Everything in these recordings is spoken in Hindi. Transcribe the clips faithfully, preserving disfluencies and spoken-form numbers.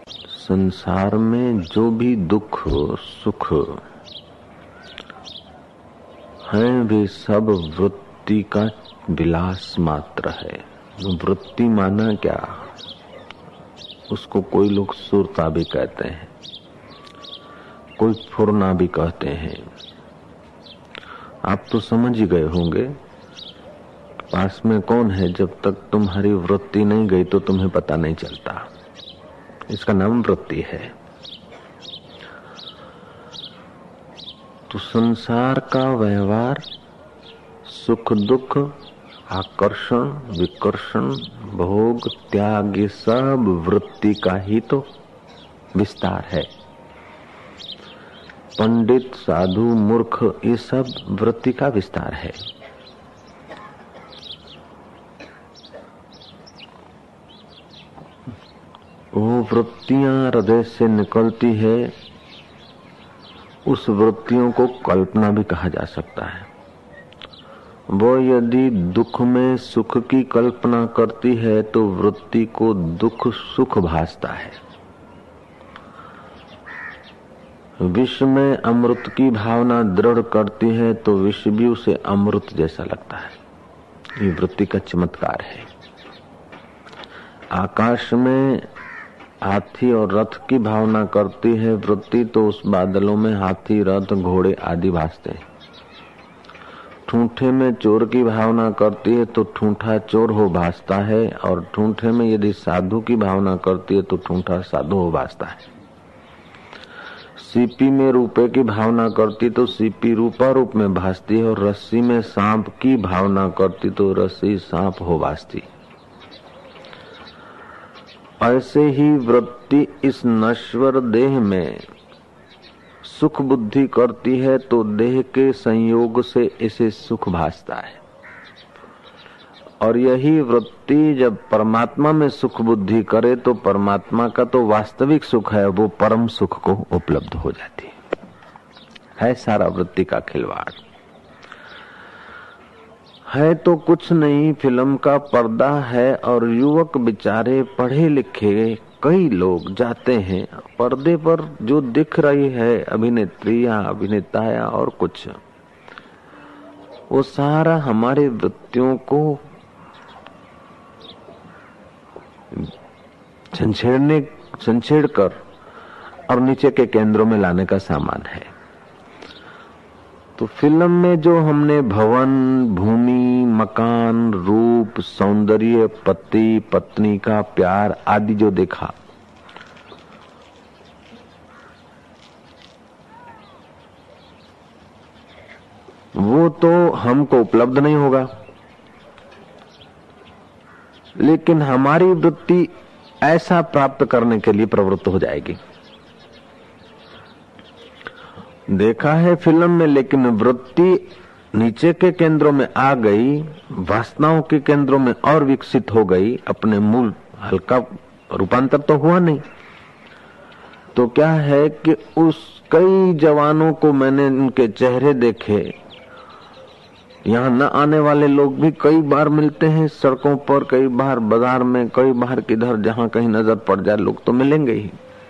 संसार में जो भी दुख सुख है वे सब वृत्ति का विलास मात्र है। वृत्ति माना क्या? उसको कोई लोग सुरता भी कहते हैं, कोई फुरना भी कहते हैं। आप तो समझ ही गए होंगे पास में कौन है। जब तक तुम्हारी वृत्ति नहीं गई तो तुम्हें पता नहीं चलता। इसका नाम वृत्ति है। तो संसार का व्यवहार, सुख दुख, आकर्षण विकर्षण, भोग त्याग, ये सब वृत्ति का ही तो विस्तार है। पंडित साधु मूर्ख ये सब वृत्ति का विस्तार है। वो वृत्तियां हृदय से निकलती है, उस वृत्तियों को कल्पना भी कहा जा सकता है। वो यदि दुख में सुख की कल्पना करती है तो वृत्ति को दुख सुख भासता है। विष में अमृत की भावना दृढ़ करती है तो विष भी उसे अमृत जैसा लगता है। ये वृत्ति का चमत्कार है। आकाश में हाथी और रथ की भावना करती है वृत्ति तो उस बादलों में हाथी रथ घोड़े आदि भासते हैं। ठूंठे में चोर की भावना करती है तो ठूंठा चोर हो भासता है, और ठूंठे में यदि साधु की भावना करती है तो ठूंठा साधु हो भासता है। सीपी में रूपे की भावना करती तो सीपी रूपा रूप में भासती है, और रस्सी में सांप की भावना करती तो रस्सी सांप हो भासती। ऐसे ही वृत्ति इस नश्वर देह में सुख बुद्धि करती है तो देह के संयोग से इसे सुख भासता है। और यही वृत्ति जब परमात्मा में सुख बुद्धि करे तो परमात्मा का तो वास्तविक सुख है, वो परम सुख को उपलब्ध हो जाती है। है सारा वृत्ति का खिलवाड़। है तो कुछ नहीं, फिल्म का पर्दा है और युवक बेचारे पढ़े लिखे कई लोग जाते हैं। पर्दे पर जो दिख रही है अभिनेत्री या अभिनेता या और कुछ, वो सारा हमारे वृत्तियों को छंछेड़ने छंछेड़ कर और नीचे के केंद्रों में लाने का सामान है। तो फिल्म में जो हमने भवन, भूमि, मकान, रूप, सौंदर्य, पति पत्नी का प्यार आदि जो देखा, वो तो हमको उपलब्ध नहीं होगा, लेकिन हमारी वृत्ति ऐसा प्राप्त करने के लिए प्रवृत्त हो जाएगी। देखा है फिल्म में, लेकिन वृत्ति नीचे के केंद्रों में आ गई, वासनाओं के केंद्रों में और विकसित हो गई। अपने मूल हल्का रूपांतर तो हुआ नहीं। तो क्या है कि उस कई जवानों को मैंने उनके चेहरे देखे। यहाँ न आने वाले लोग भी कई बार मिलते हैं सड़कों पर, कई बार बाजार में, कई बार किधर जहाँ कहीं नजर पड़ जाए लोग तो मिलेंगे ही।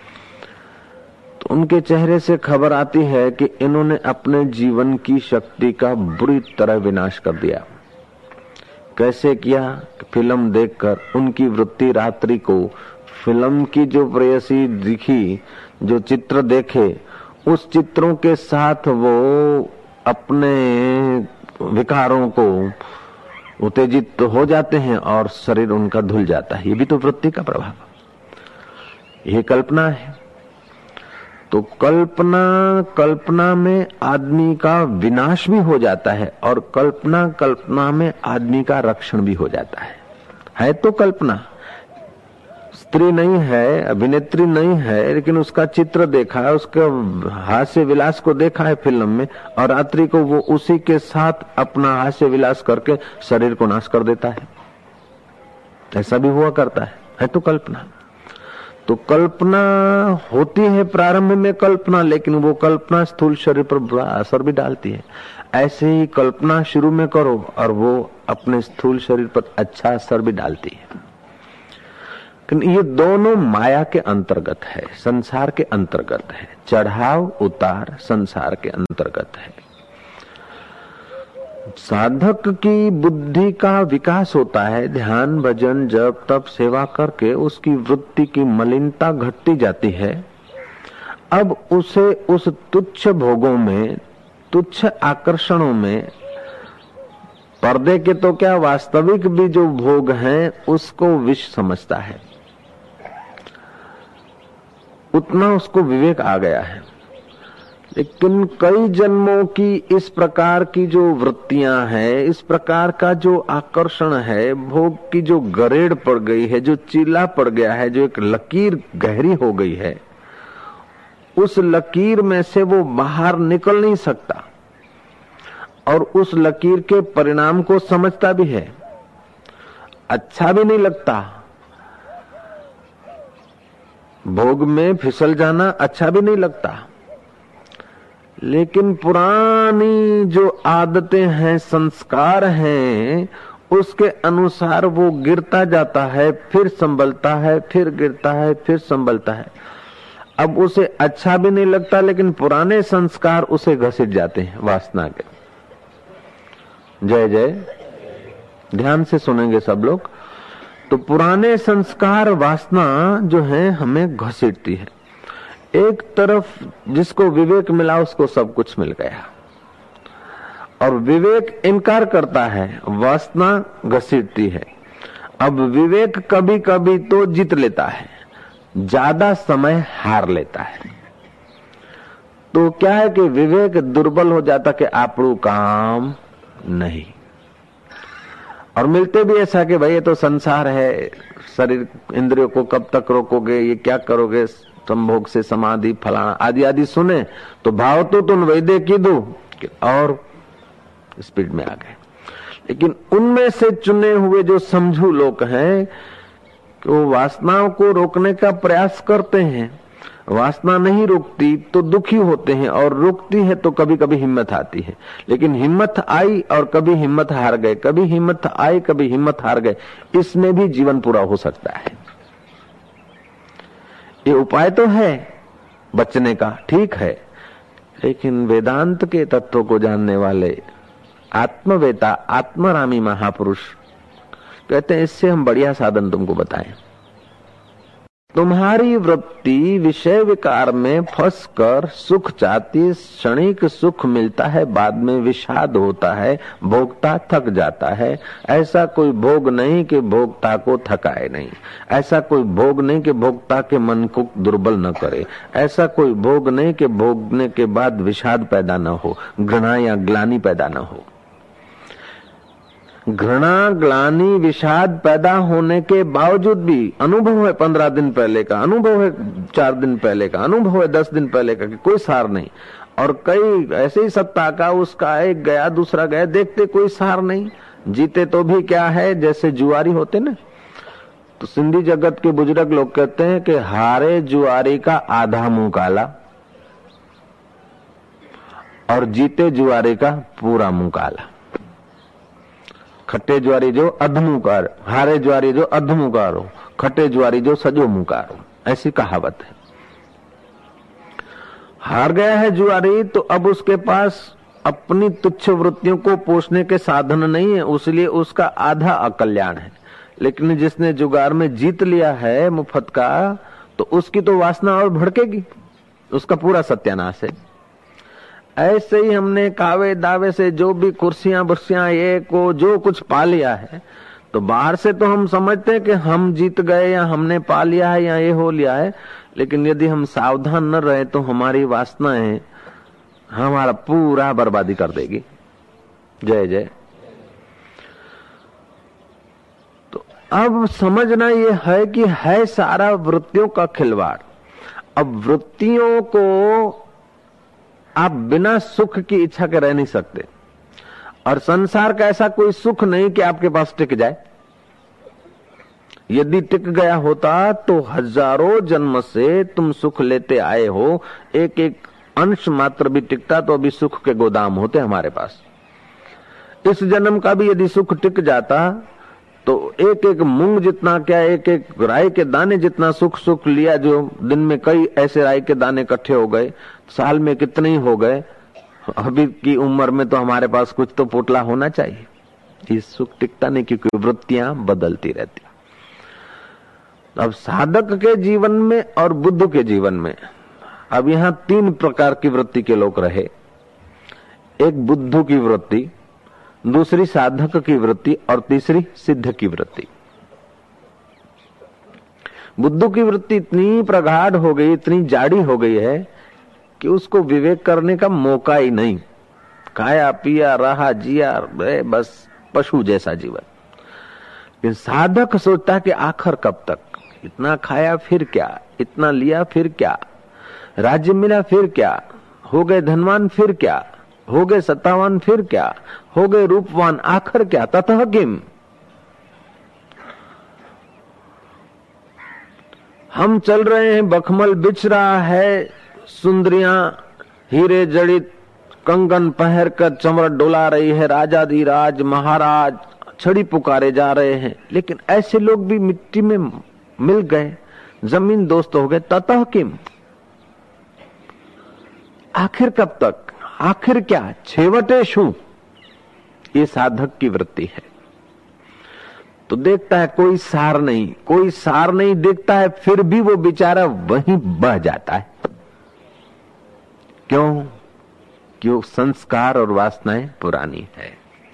उनके चेहरे से खबर आती है कि इन्होंने अपने जीवन की शक्ति का बुरी तरह विनाश कर दिया। कैसे किया? फिल्म देखकर उनकी वृत्ति रात्रि को फिल्म की जो प्रेयसी दिखी, जो चित्र देखे, उस चित्रों के साथ वो अपने विकारों को उत्तेजित हो जाते हैं और शरीर उनका धुल जाता है। ये भी तो वृत्ति का प्रभाव, ये कल्पना है। तो कल्पना कल्पना में आदमी का विनाश भी हो जाता है, और कल्पना कल्पना में आदमी का रक्षण भी हो जाता है। है तो कल्पना, स्त्री नहीं है, अभिनेत्री नहीं है, लेकिन उसका चित्र देखा है, उसके हास्य विलास को देखा है फिल्म में, और रात्रि को वो उसी के साथ अपना हास्य विलास करके शरीर को नाश कर देता है। ऐसा भी हुआ करता है। है तो कल्पना। तो कल्पना होती है प्रारंभ में कल्पना, लेकिन वो कल्पना स्थूल शरीर पर बुरा असर भी डालती है। ऐसे ही कल्पना शुरू में करो और वो अपने स्थूल शरीर पर अच्छा असर भी डालती है। ये दोनों माया के अंतर्गत है, संसार के अंतर्गत है। चढ़ाव उतार संसार के अंतर्गत है। साधक की बुद्धि का विकास होता है ध्यान भजन जप तप सेवा करके, उसकी वृत्ति की मलिनता घटती जाती है। अब उसे उस तुच्छ भोगों में, तुच्छ आकर्षणों में, पर्दे के तो क्या वास्तविक भी जो भोग हैं उसको विष समझता है, उतना उसको विवेक आ गया है। लेकिन कई जन्मों की इस प्रकार की जो वृत्तियां हैं, इस प्रकार का जो आकर्षण है, भोग की जो गरेड़ पड़ गई है, जो चीला पड़ गया है, जो एक लकीर गहरी हो गई है, उस लकीर में से वो बाहर निकल नहीं सकता और उस लकीर के परिणाम को समझता भी है। अच्छा भी नहीं लगता, भोग में फिसल जाना अच्छा भी नहीं लगता, लेकिन पुरानी जो आदतें हैं, संस्कार हैं, उसके अनुसार वो गिरता जाता है, फिर संभलता है, फिर गिरता है, फिर संभलता है। अब उसे अच्छा भी नहीं लगता, लेकिन पुराने संस्कार उसे घसीट जाते हैं वासना के। जय जय, ध्यान से सुनेंगे सब लोग। तो पुराने संस्कार वासना जो है हमें घसीटती है। एक तरफ जिसको विवेक मिला उसको सब कुछ मिल गया, और विवेक इनकार करता है, वासना घसीटती है। अब विवेक कभी कभी तो जीत लेता है, ज्यादा समय हार लेता है। तो क्या है कि विवेक दुर्बल हो जाता कि आपरू काम नहीं। और मिलते भी ऐसा कि भाई ये तो संसार है, शरीर इंद्रियों को कब तक रोकोगे, ये क्या करोगे, संभोग से समाधि फलाना आदि आदि सुने तो भाव तो तुम वैदे की दो और स्पीड में आ गए। लेकिन उनमें से चुने हुए जो समझू लोग हैं कि वो वासनाओं को रोकने का प्रयास करते हैं, वासना नहीं रुकती तो दुखी होते हैं, और रुकती है तो कभी कभी हिम्मत आती है। लेकिन हिम्मत आई और कभी हिम्मत हार गए, कभी हिम्मत आई कभी हिम्मत हार गए, इसमें भी जीवन पूरा हो सकता है। ये उपाय तो है बचने का, ठीक है, लेकिन वेदांत के तत्वों को जानने वाले आत्मवेता आत्मरामी महापुरुष कहते हैं इससे हम बढ़िया साधन तुमको बताएं। तुम्हारी वृत्ति विषय विकार में फंसकर सुख चाहती, क्षणिक सुख मिलता है, बाद में विषाद होता है, भोक्ता थक जाता है। ऐसा कोई भोग नहीं कि भोक्ता को थकाए नहीं, ऐसा कोई भोग नहीं कि भोक्ता के मन को दुर्बल न करे, ऐसा कोई भोग नहीं कि भोगने के बाद विषाद पैदा न हो, घृणा या ग्लानि पैदा न हो। घृणा ग्लानि विषाद पैदा होने के बावजूद भी अनुभव है पंद्रह दिन पहले का, अनुभव है चार दिन पहले का, अनुभव है दस दिन पहले का कि कोई सार नहीं। और कई ऐसे ही सत्ता का, उसका एक गया दूसरा गया, देखते कोई सार नहीं। जीते तो भी क्या है, जैसे जुआरी होते ना, तो सिंधी जगत के बुजुर्ग लोग कहते हैं कि हारे जुआरी का आधा मुंह काला और जीते जुआरी का पूरा मुंह काला। खट्टे ज्वारी जो अधमुकार, हारे ज्वारी जो अधमुकारो, खट्टे ज्वारी जो सजो मुकारो, ऐसी कहावत है। हार गया है जुआरी तो अब उसके पास अपनी तुच्छ वृत्तियों को पोषने के साधन नहीं है, उसलिए उसका आधा अकल्याण है। लेकिन जिसने जुगार में जीत लिया है मुफ्त का, तो उसकी तो वासना और भड़केगी, उसका पूरा सत्यानाश है। ऐसे ही हमने कावे दावे से जो भी कुर्सियां बुर्सियां ये को जो कुछ पा लिया है, तो बाहर से तो हम समझते हैं कि हम जीत गए या हमने पा लिया है या ये हो लिया है, लेकिन यदि हम सावधान न रहे तो हमारी वासनाएं हमारा पूरा बर्बादी कर देगी। जय जय। तो अब समझना ये है कि है सारा वृत्तियों का खिलवाड़। अब वृत्तियों को आप बिना सुख की इच्छा के रह नहीं सकते, और संसार का ऐसा कोई सुख नहीं कि आपके पास टिक जाए। यदि टिक गया होता तो हजारों जन्म से तुम सुख लेते आए हो, एक एक अंश मात्र भी टिकता तो अभी सुख के गोदाम होते हमारे पास। इस जन्म का भी यदि सुख टिक जाता तो एक एक मूंग जितना क्या, एक एक राई के दाने जितना सुख सुख लिया, जो दिन में कई ऐसे राई के दाने इकट्ठे हो गए, साल में कितने ही हो गए। अभी की उम्र में तो हमारे पास कुछ तो पोटला होना चाहिए। ये सुख टिकता नहीं, क्योंकि वृत्तियां बदलती रहती। अब साधक के जीवन में और बुद्ध के जीवन में अब यहां तीन प्रकार की वृत्ति के लोग रहे। एक बुद्ध की वृत्ति, दूसरी साधक की वृत्ति और तीसरी सिद्ध की वृत्ति। बुद्ध की वृत्ति इतनी प्रगाढ़ हो गई, इतनी जाड़ी हो गई है कि उसको विवेक करने का मौका ही नहीं। खाया पिया रहा जिया, बस पशु जैसा जीवन। लेकिन साधक सोचता है कि आखिर कब तक, इतना खाया फिर क्या, इतना लिया फिर क्या, राज्य मिला फिर क्या, हो गए धनवान फिर क्या, हो गए सत्तावान फिर क्या, हो गए रूपवान, आखिर क्या, ततः किम। हम चल रहे हैं, बखमल बिछ रहा है, सुंदरियां हीरे जड़ित कंगन पहन कर चमड़ डोला रही है, राजाधिराज महाराज छड़ी पुकारे जा रहे हैं। लेकिन ऐसे लोग भी मिट्टी में मिल गए, जमीन दोस्त हो गए, ततः किम, आखिर कब तक, आखिर क्या, छेवटे शू। ये साधक की वृत्ति है। तो देखता है कोई सार नहीं, कोई सार नहीं देखता है, फिर भी वो बेचारा वहीं बह जाता है। क्यों? क्यों? संस्कार और वासनाएं पुरानी है।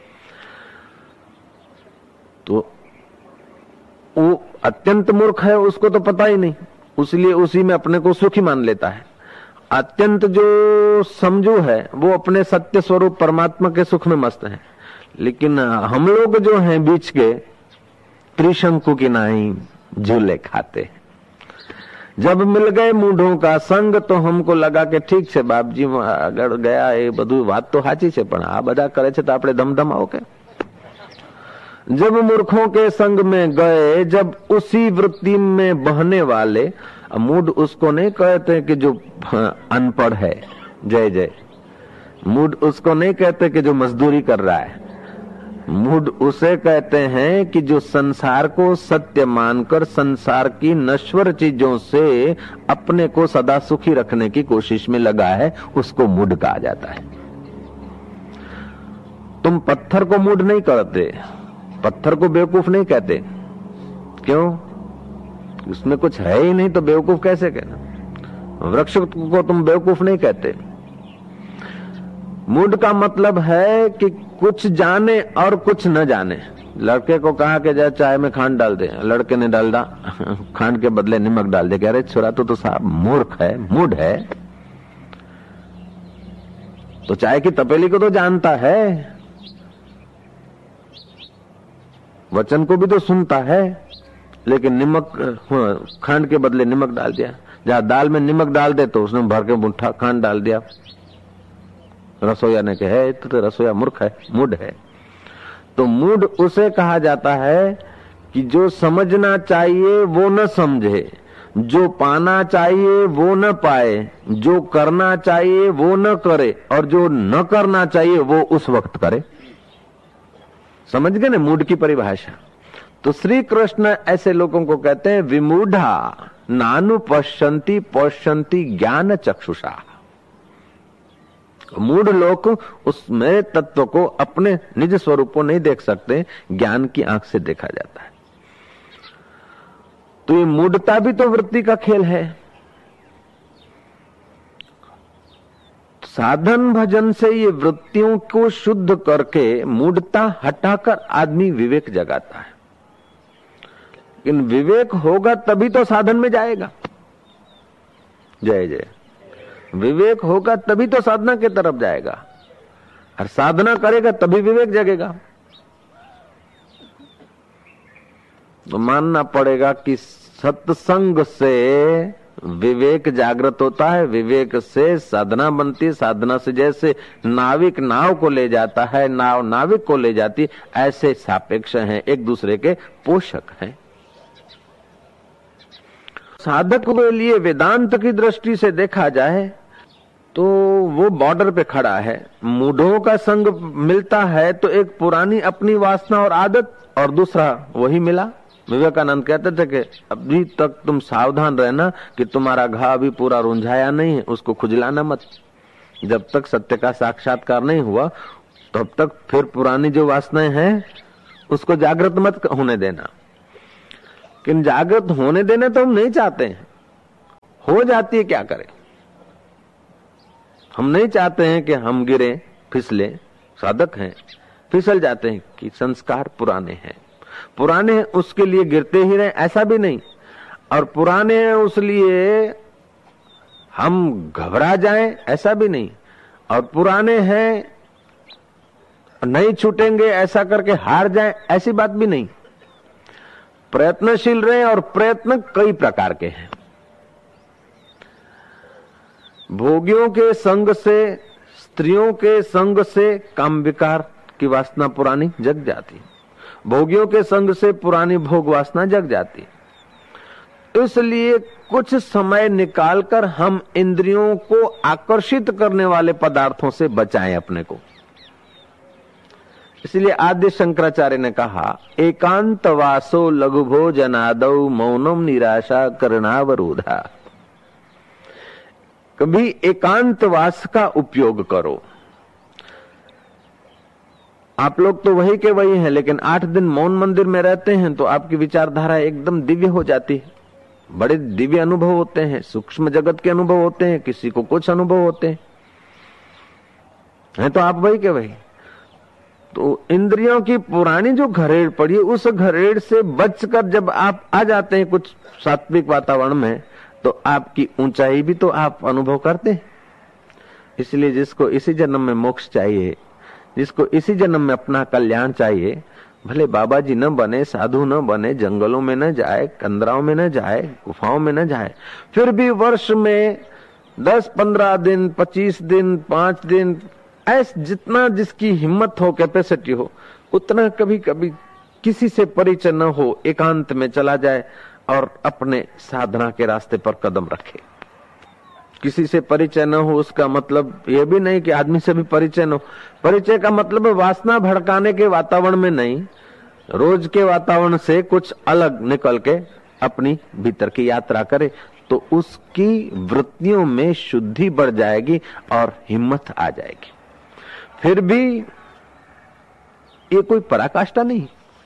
तो वो अत्यंत मूर्ख है, उसको तो पता ही नहीं, उसलिए उसी में अपने को सुखी मान लेता है। अत्यंत जो समझू है वो अपने सत्य स्वरूप परमात्मा के सुख में मस्त है। लेकिन हम लोग जो हैं बीच के, त्रिशंकु की नाई झूले खाते हैं। जब मिल गए मूढ़ों का संग तो हमको लगा कि ठीक છે બાપજી, આગળ ગયા એ બધું વાત તો સાચી છે, પણ આ બધા કરે છે તો આપણે ધમધમાઓ કે। जब मूर्खों के संग में गए, जब उसी वृत्ति में बहने वाले, मूड उसको नहीं कहते कि जो अनपढ़ है, जय जय, मूड उसको नहीं कहते कि जो मजदूरी कर रहा है, मूड उसे कहते हैं कि जो संसार को सत्य मानकर संसार की नश्वर चीजों से अपने को सदा सुखी रखने की कोशिश में लगा है, उसको मूड कहा जाता है। तुम पत्थर को मूड नहीं करते, पत्थर को बेवकूफ नहीं कहते। क्यों? उसमें कुछ है ही नहीं तो बेवकूफ कैसे कहना। वृक्ष को तुम बेवकूफ नहीं कहते। मूड का मतलब है कि कुछ जाने और कुछ न जाने। लड़के को कहा कि जा चाय में खांड डाल दे, लड़के ने डाल दा, खांड के बदले नमक डाल दे। कह रहे छोरा तो, तो साहब मूर्ख है, मूड है। तो चाय की तपेली को तो जानता है, वचन को भी तो सुनता है, लेकिन नमक, खांड के बदले नमक डाल दिया। जहां दाल में नमक डाल दे तो उसने भर के मुट्ठा खांड डाल दिया। रसोईया ने कहा तो, तो रसोईया मूर्ख है, मूड है। तो मूड उसे कहा जाता है कि जो समझना चाहिए वो न समझे, जो पाना चाहिए वो न पाए, जो करना चाहिए वो न करे, और जो न करना चाहिए वो उस वक्त करे। समझ गए ना मूड की परिभाषा। तो श्री कृष्ण ऐसे लोगों को कहते हैं विमूढ़ा नानु पश्यन्ति पश्यन्ति ज्ञान चक्षुषा। मूढ़ लोग उस मेरे तत्व को, अपने निज स्वरूप को नहीं देख सकते, ज्ञान की आंख से देखा जाता है। तो ये मूढ़ता भी तो वृत्ति का खेल है। साधन भजन से ये वृत्तियों को शुद्ध करके मूढ़ता हटाकर आदमी विवेक जगाता है। लेकिन विवेक होगा तभी तो साधन में जाएगा। जय जय। विवेक होगा तभी तो साधना की तरफ जाएगा, और साधना करेगा तभी विवेक जगेगा। तो मानना पड़ेगा कि सत्संग से विवेक जागृत होता है, विवेक से साधना बनती है, साधना से जैसे नाविक नाव को ले जाता है, नाव नाविक को ले जाती, ऐसे सापेक्ष हैं, एक दूसरे के पोषक हैं। साधक के लिए वेदांत की दृष्टि से देखा जाए तो वो बॉर्डर पे खड़ा है, मूढ़ों का संग मिलता है तो एक पुरानी अपनी वासना और आदत, और दूसरा वही मिला। विवेकानंद कहते थे कि अभी तक तुम सावधान रहना कि तुम्हारा घाव अभी पूरा रुंझाया नहीं है, उसको खुजलाना मत। जब तक सत्य का साक्षात्कार नहीं हुआ तब तक फिर पुरानी जो वासनाएं हैं उसको जागृत मत होने देना। लेकिन जागृत होने देना तो हम नहीं चाहते हैं, हो जाती है, क्या करें। हम नहीं चाहते हैं कि हम गिरे फिसले, साधक हैं फिसल जाते हैं कि संस्कार पुराने हैं। पुराने हैं उसके लिए गिरते ही रहे ऐसा भी नहीं, और पुराने हैं उसलिए हम घबरा जाएं ऐसा भी नहीं, और पुराने हैं नहीं छूटेंगे ऐसा करके हार जाएं ऐसी बात भी नहीं। प्रयत्नशील रहे, और प्रयत्न कई प्रकार के हैं। भोगियों के संग से, स्त्रियों के संग से काम विकार की वासना पुरानी जग जाती, भोगियों के संग से पुरानी भोग वासना जग जाती। इसलिए कुछ समय निकालकर हम इंद्रियों को आकर्षित करने वाले पदार्थों से बचाएं अपने को। इसलिए आद्य शंकराचार्य ने कहा, एकांत वासो लघु भोजनादौ मौनम निराशा करणावरोधा। कभी एकांत वास का उपयोग करो। आप लोग तो वही के वही हैं, लेकिन आठ दिन मौन मंदिर में रहते हैं तो आपकी विचारधारा एकदम दिव्य हो जाती है। बड़े दिव्य अनुभव होते हैं, सूक्ष्म जगत के अनुभव होते हैं, किसी को कुछ अनुभव होते हैं, है तो आप वही के वही। तो इंद्रियों की पुरानी जो घरेड़ पड़ी है, उस घरेड़ से बचकर जब आप आ जाते हैं कुछ सात्विक वातावरण में, तो आपकी ऊंचाई भी तो आप अनुभव करते हैं। इसलिए जिसको इसी जन्म में मोक्ष चाहिए, जिसको इसी जन्म में अपना कल्याण चाहिए, भले बाबा जी न बने, साधु न बने, जंगलों में न जाए, कंदराओं में न जाए, गुफाओं में न जाए, फिर भी वर्ष में दस पंद्रह दिन, पच्चीस दिन, पांच दिन, ऐस जितना जिसकी हिम्मत हो, कैपेसिटी हो, उतना कभी कभी किसी से परिचय न हो, एकांत में चला जाए और अपने साधना के रास्ते पर कदम रखे। किसी से परिचय न हो उसका मतलब यह भी नहीं कि आदमी से भी परिचय न हो। परिचय का मतलब वासना भड़काने के वातावरण में नहीं, रोज के वातावरण से कुछ अलग निकल के अपनी भीतर की यात्रा करे, तो उसकी वृत्तियों में शुद्धि बढ़ जाएगी और हिम्मत आ जाएगी। फिर भी ये कोई पराकाष्ठा नहीं।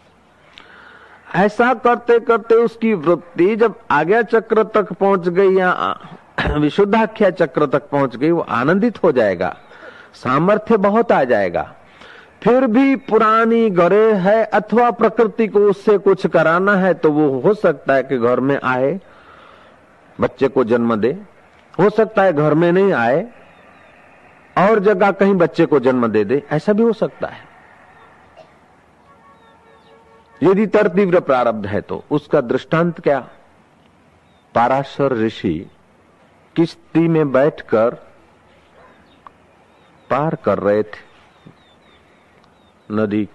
ऐसा करते करते उसकी वृत्ति जब आज्ञा चक्र तक पहुंच गई या विशुद्धाख्या चक्र तक पहुंच गई, वो आनंदित हो जाएगा, सामर्थ्य बहुत आ जाएगा। फिर भी पुरानी गरे है अथवा प्रकृति को उससे कुछ कराना है, तो वो हो सकता है कि घर में आए, बच्चे को जन्म दे, हो सकता है घर में नहीं आए और जगह कहीं बच्चे को जन्म दे दे, ऐसा भी हो सकता है। यदि तीव्र प्रारब्ध है तो उसका दृष्टांत क्या? पाराशर ऋषि किश्ती में बैठकर पार कर रहे थे नदी।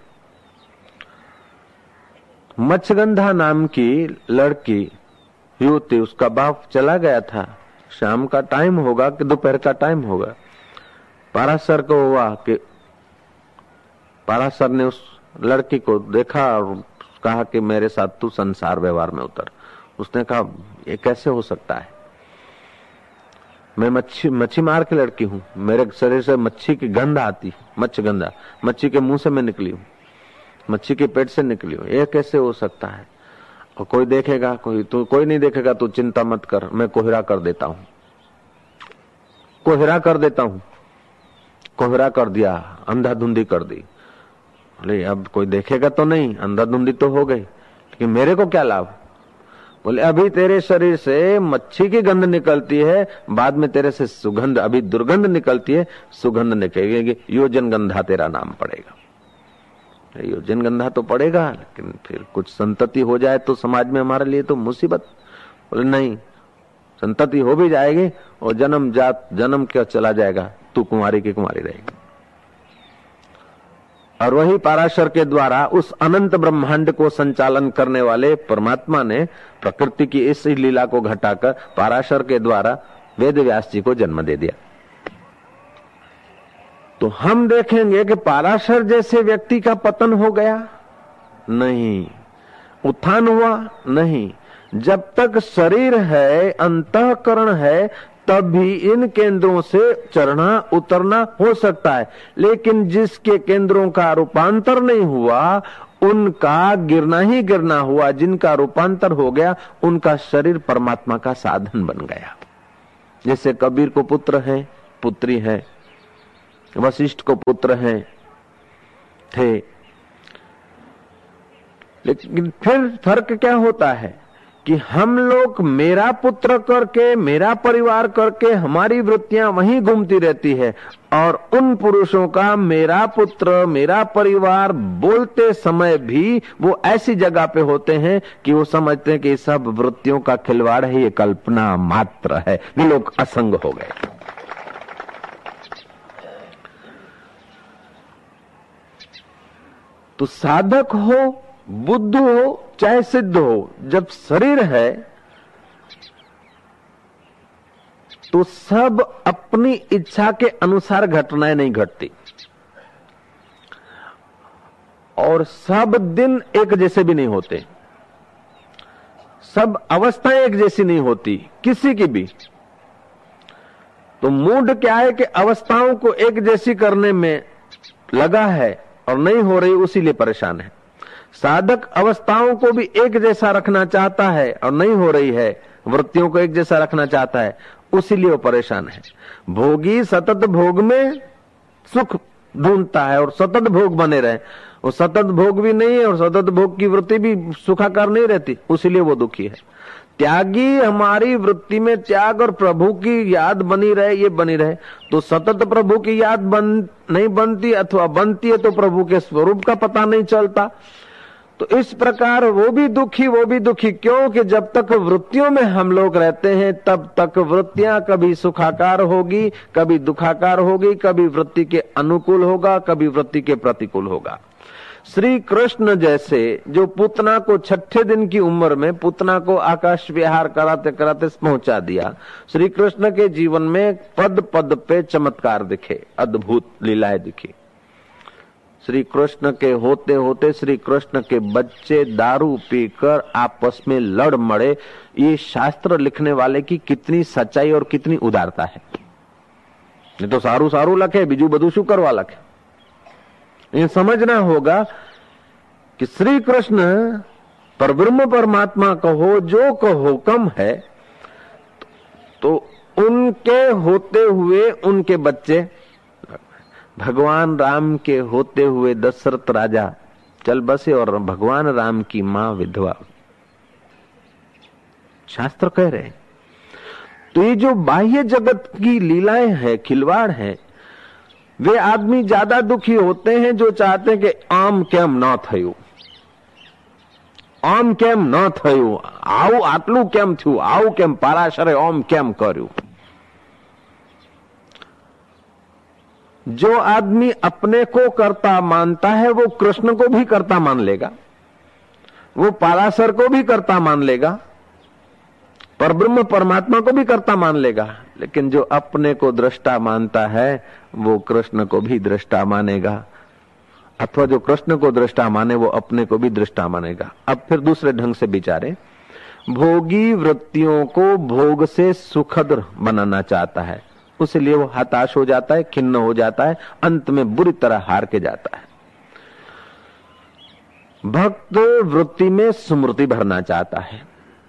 मत्स्यगंधा नाम की लड़की युवती, उसका बाप चला गया था, शाम का टाइम होगा कि दोपहर का टाइम होगा। पाराशर को हुआ कि पाराशर ने उस लड़की को देखा और कहा कि मेरे साथ तू संसार व्यवहार में उतर। उसने कहा ये कैसे हो सकता है, मैं मच्छी मच्छी मार के लड़की हूँ, मेरे शरीर से मच्छी की गंध आती, मच्छी गंधा मच्छी के मुंह से मैं निकली हूँ, मच्छी के पेट से निकली हूँ, ये कैसे हो सकता है? और कोई देखेगा, कोई तू कोई नहीं देखेगा, तू चिंता मत कर, मैं कोहरा कर देता हूँ, कोहरा कर देता हूँ। कोहरा कर दिया, अंधाधुंधी कर दी। बोले अब कोई देखेगा तो नहीं, अंधाधुंधी तो हो गई, लेकिन मेरे को क्या लाभ? बोले अभी तेरे शरीर से मच्छी की गंध निकलती है, बाद में तेरे से सुगंध, अभी दुर्गंध निकलती है, सुगंध निकलेगी, योजन गंधा तेरा नाम पड़ेगा। योजन गंधा तो पड़ेगा, लेकिन फिर कुछ संतति हो जाए तो समाज में हमारे लिए तो मुसीबत। बोले नहीं, संतति हो भी जाएगी और जन्म जात जन्म क्या चला जाएगा, तू कुंवारी की कुंवारी रहेगी। और वही पाराशर के द्वारा उस अनंत ब्रह्मांड को संचालन करने वाले परमात्मा ने प्रकृति की इस लीला को घटाकर पाराशर के द्वारा वेद व्यास जी को जन्म दे दिया। तो हम देखेंगे कि पाराशर जैसे व्यक्ति का पतन हो गया नहीं, उत्थान हुआ नहीं। जब तक शरीर है, अंतःकरण है, तभी इन केंद्रों से चढ़ना उतरना हो सकता है। लेकिन जिसके केंद्रों का रूपांतर नहीं हुआ उनका गिरना ही गिरना हुआ। जिनका रूपांतर हो गया उनका शरीर परमात्मा का साधन बन गया। जैसे कबीर को पुत्र है, पुत्री है, वशिष्ठ को पुत्र है थे, लेकिन फिर फर्क क्या होता है कि हम लोग मेरा पुत्र करके, मेरा परिवार करके हमारी वृत्तियां वहीं घूमती रहती है, और उन पुरुषों का मेरा पुत्र मेरा परिवार बोलते समय भी वो ऐसी जगह पे होते हैं कि वो समझते हैं कि सब वृत्तियों का खिलवाड़ है, ये कल्पना मात्र है। वे लोग असंग हो गए। तो साधक हो, बुद्ध हो, चाहे सिद्ध हो, जब शरीर है तो सब अपनी इच्छा के अनुसार घटनाएं नहीं घटती, और सब दिन एक जैसे भी नहीं होते, सब अवस्थाएं एक जैसी नहीं होती किसी की भी। तो मूड क्या है कि अवस्थाओं को एक जैसी करने में लगा है और नहीं हो रही, उसीलिए परेशान है। साधक अवस्थाओं को भी एक जैसा रखना चाहता है और नहीं हो रही है, वृत्तियों को एक जैसा रखना चाहता है, उसीलिए वो परेशान है। भोगी सतत भोग में सुख ढूंढता है और सतत भोग बने रहे, वो सतत भोग भी नहीं है और सतत भोग की वृत्ति भी सुखाकार नहीं रहती, उसीलिए वो दुखी है। त्यागी हमारी वृत्ति में त्याग और प्रभु की याद बनी रहे, ये बनी रहे, तो सतत प्रभु की याद बन नहीं बनती, अथवा बनती है तो प्रभु के स्वरूप का पता नहीं चलता। तो इस प्रकार वो भी दुखी वो भी दुखी। क्योंकि जब तक वृत्तियों में हम लोग रहते हैं तब तक वृत्तियां कभी सुखाकार होगी, कभी दुखाकार होगी, कभी वृत्ति के अनुकूल होगा, कभी वृत्ति के प्रतिकूल होगा। श्री कृष्ण जैसे जो पूतना को छठे दिन की उम्र में पूतना को आकाश विहार कराते कराते पहुंचा दिया, श्री कृष्ण के जीवन में पद पद पे चमत्कार दिखे, अद्भुत लीलाएं दिखी। श्री कृष्ण के होते होते श्री कृष्ण के बच्चे दारू पीकर आपस में लड़ मड़े, ये शास्त्र लिखने वाले की कितनी सच्चाई और कितनी उदारता है। ये तो सारू सारू लखे, बीजू बधु शू करवा लखे। ये समझना होगा कि श्री कृष्ण परब्रह्म परमात्मा कहो जो कहो कम है, तो उनके होते हुए उनके बच्चे, भगवान राम के होते हुए दशरथ राजा चल बसे और भगवान राम की मां विधवा। शास्त्र कह रहे हैं। तो ये जो बाह्य जगत की लीलाएं हैं, खिलवाड़ है, वे आदमी ज्यादा दुखी होते हैं जो चाहते हैं कि आम केम न थयु, आम केम न थयु, आऊ आटलू केम थयु, आऊ केम पाराशरे ओम केम कर्यु। जो आदमी अपने को कर्ता मानता है वो कृष्ण को भी कर्ता मान लेगा, वो पाराशर को भी कर्ता मान लेगा, परब्रह्म परमात्मा को भी कर्ता मान लेगा। लेकिन जो अपने को दृष्टा मानता है वो कृष्ण को भी दृष्टा मानेगा, अथवा जो कृष्ण को दृष्टा माने वो अपने को भी दृष्टा मानेगा। अब फिर दूसरे ढंग से विचारे, भोगी वृत्तियों को भोग से सुखद बनाना चाहता है, उसलिए वो हताश हो जाता है, खिन्न हो जाता है, अंत में बुरी तरह हार के जाता है। भक्त वृत्ति में स्मृति भरना चाहता है,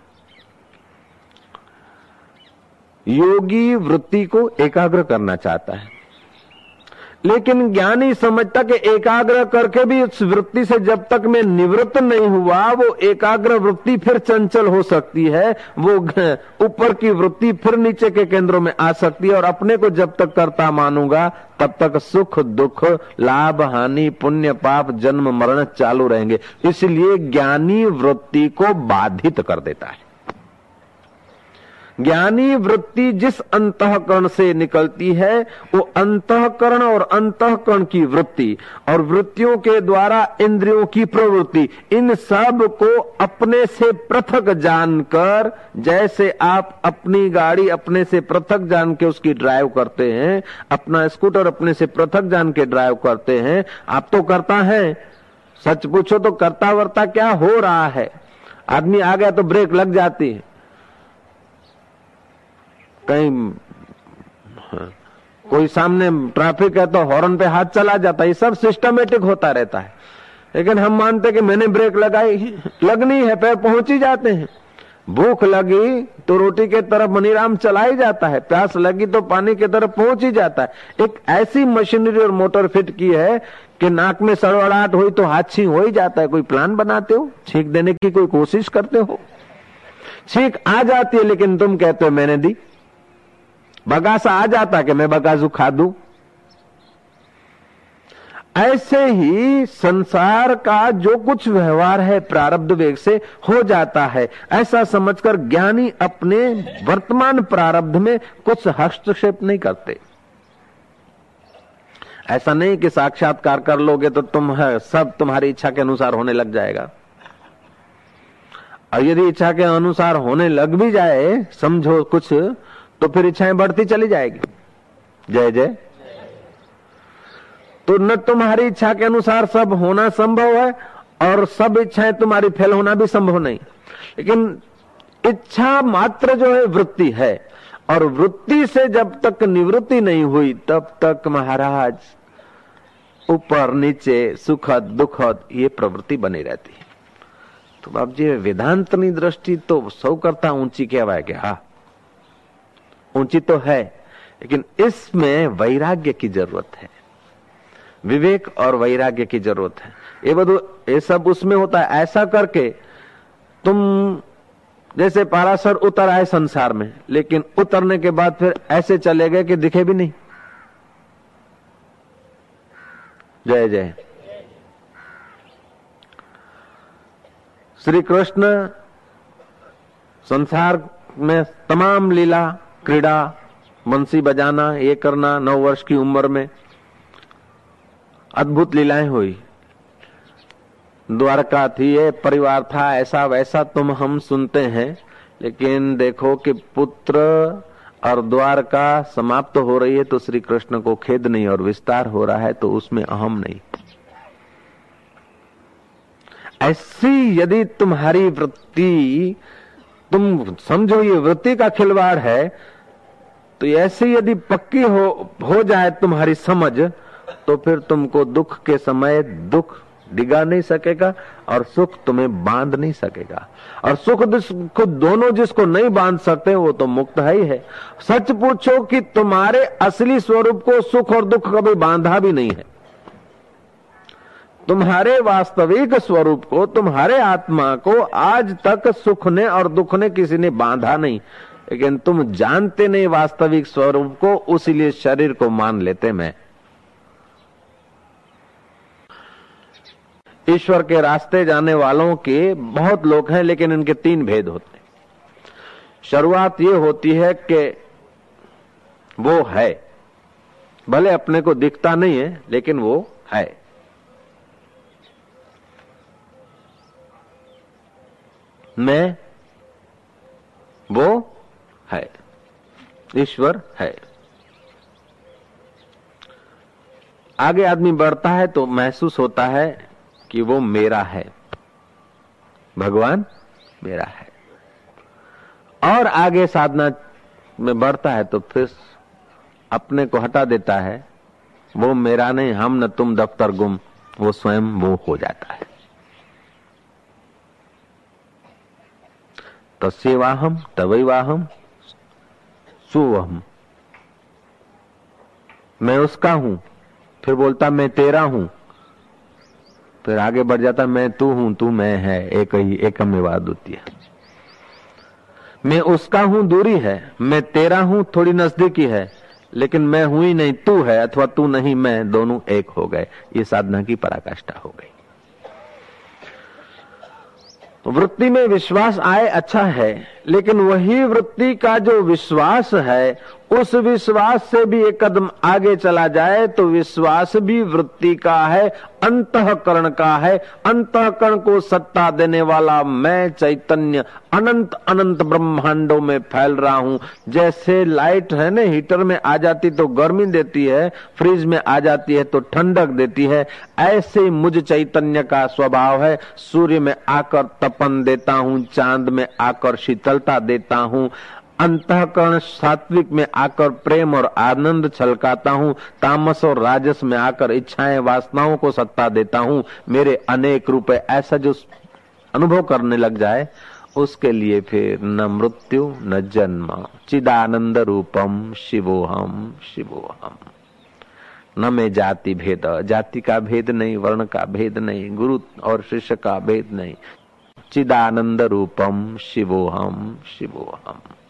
योगी वृत्ति को एकाग्र करना चाहता है, लेकिन ज्ञानी समझता कि एकाग्र करके भी उस वृत्ति से जब तक मैं निवृत्त नहीं हुआ वो एकाग्र वृत्ति फिर चंचल हो सकती है, वो ऊपर की वृत्ति फिर नीचे के केंद्रों में आ सकती है, और अपने को जब तक कर्ता मानूंगा तब तक सुख दुख लाभ हानि पुण्य पाप जन्म मरण चालू रहेंगे। इसलिए ज्ञानी वृत्ति को बाधित कर देता है। ज्ञानी वृत्ति जिस अंतःकरण से निकलती है वो अंतःकरण और अंतःकरण की वृत्ति और वृत्तियों के द्वारा इंद्रियों की प्रवृत्ति, इन सब को अपने से पृथक जानकर, जैसे आप अपनी गाड़ी अपने से पृथक जान के उसकी ड्राइव करते हैं, अपना स्कूटर अपने से पृथक जान के ड्राइव करते हैं, आप तो करता है, सच पूछो तो करता वर्ता क्या हो रहा है। आदमी आ गया तो ब्रेक लग जाती है, कहीं कोई सामने ट्रैफिक है तो हॉर्न पे हाथ चला जाता है, ये सब सिस्टमेटिक होता रहता है। लेकिन हम मानते कि मैंने ब्रेक लगाई, लगनी है, पैर पहुंच ही जाते हैं। भूख लगी तो रोटी के तरफ मनीराम चला ही जाता है, प्यास लगी तो पानी के तरफ पहुंच ही जाता है। एक ऐसी मशीनरी और मोटर फिट की है कि नाक में सड़वड़ाहट हुई तो हाथ छींक हो ही जाता है। कोई प्लान बनाते हो, छींक देने की कोई कोशिश करते हो, छींक आ जाती है लेकिन तुम कहते हो मैंने दी। बगासा आ जाता कि मैं बगाजू खा दूं। ऐसे ही संसार का जो कुछ व्यवहार है प्रारब्ध वेग से हो जाता है, ऐसा समझकर ज्ञानी अपने वर्तमान प्रारब्ध में कुछ हस्तक्षेप नहीं करते। ऐसा नहीं कि साक्षात्कार कर लोगे तो तुम है सब तुम्हारी इच्छा के अनुसार होने लग जाएगा, और यदि इच्छा के अनुसार होने लग भी जाए समझो कुछ, तो फिर इच्छाएं बढ़ती चली जाएगी। जय जय। तो न तुम्हारी इच्छा के अनुसार सब होना संभव है और सब इच्छाएं तुम्हारी फेल होना भी संभव नहीं। लेकिन इच्छा मात्र जो है वृत्ति है, और वृत्ति से जब तक निवृत्ति नहीं हुई तब तक महाराज ऊपर नीचे सुखद दुखद ये प्रवृत्ति बनी रहती है। तो बाप जी वेदांतनी दृष्टि तो सौ करता ऊंची कहवाय के, हाँ ऊंची तो है, लेकिन इसमें वैराग्य की जरूरत है, विवेक और वैराग्य की जरूरत है। ये बधु ये सब उसमें होता है। ऐसा करके तुम जैसे पारासर उतर आए संसार में, लेकिन उतरने के बाद फिर ऐसे चले गए कि दिखे भी नहीं। जय जय। श्री कृष्ण संसार में तमाम लीला क्रीड़ा, बंसी बजाना, ये करना, नौ वर्ष की उम्र में अद्भुत लीलाएं हुई। द्वारका थी, ये परिवार था, ऐसा वैसा तुम हम सुनते हैं, लेकिन देखो कि पुत्र और द्वारका समाप्त हो रही है तो श्री कृष्ण को खेद नहीं, और विस्तार हो रहा है तो उसमें अहम नहीं। ऐसी यदि तुम्हारी वृत्ति, तुम समझो ये वृत्ति का खिलवाड़ है, तो ऐसे यदि पक्की हो हो जाए तुम्हारी समझ, तो फिर तुमको दुख के समय दुख डिगा नहीं सकेगा और सुख तुम्हें बांध नहीं सकेगा। और सुख दुख दोनों जिसको नहीं बांध सकते वो तो मुक्त है ही है। सच पूछो कि तुम्हारे असली स्वरूप को सुख और दुख कभी बांधा भी नहीं है। तुम्हारे वास्तविक स्वरूप को, तुम्हारे आत्मा को आज तक सुख ने और दुख ने किसी ने बांधा नहीं, लेकिन तुम जानते नहीं वास्तविक स्वरूप को, उसीलिए शरीर को मान लेते। मैं ईश्वर के रास्ते जाने वालों के बहुत लोग हैं, लेकिन इनके तीन भेद होते हैं। शुरुआत ये होती है कि वो है, भले अपने को दिखता नहीं है लेकिन वो है। मैं, वो है, ईश्वर है। आगे आदमी बढ़ता है तो महसूस होता है कि वो मेरा है, भगवान मेरा है। और आगे साधना में बढ़ता है तो फिर अपने को हटा देता है, वो मेरा नहीं, हम न तुम दफ्तर गुम, वो स्वयं वो हो जाता है। तस्यैवाहम तवैवाहम सुवहम, मैं उसका हूं, फिर बोलता मैं तेरा हूं, फिर आगे बढ़ जाता मैं तू हूं, तू मैं है, एक ही एकमेवाद्वितीय। मैं उसका हूं दूरी है, मैं तेरा हूं थोड़ी नजदीकी है, लेकिन मैं हूं ही नहीं, तू है, अथवा तू नहीं मैं, दोनों एक हो गए। ये साधना की पराकाष्ठा हो गई। वृत्ति में विश्वास आए अच्छा है, लेकिन वही वृत्ति का जो विश्वास है उस विश्वास से भी एक कदम आगे चला जाए तो विश्वास भी वृत्ति का है, अंतःकरण का है। अंतःकरण को सत्ता देने वाला मैं चैतन्य अनंत अनंत ब्रह्मांडों में फैल रहा हूँ। जैसे लाइट है ना, हीटर में आ जाती तो गर्मी देती है, फ्रिज में आ जाती है तो ठंडक देती है, ऐसे मुझ चैतन्य का स्वभाव है। सूर्य में आकर तपन देता हूँ, चांद में आकर शीतलता देता हूँ, अंतःकरण सात्विक में आकर प्रेम और आनंद छलकाता हूँ, तामस और राजस में आकर इच्छाएं वासनाओं को सत्ता देता हूँ। मेरे अनेक रूप है। ऐसा जो अनुभव करने लग जाए उसके लिए फिर न मृत्यु न जन्म। चिदानंद रूपम शिवोहम शिवोहम। न में जाति भेद, जाति का भेद नहीं, वर्ण का भेद नहीं, गुरु और शिष्य का भेद नहीं। चिदानंद रूपम शिवोहम शिवोहम।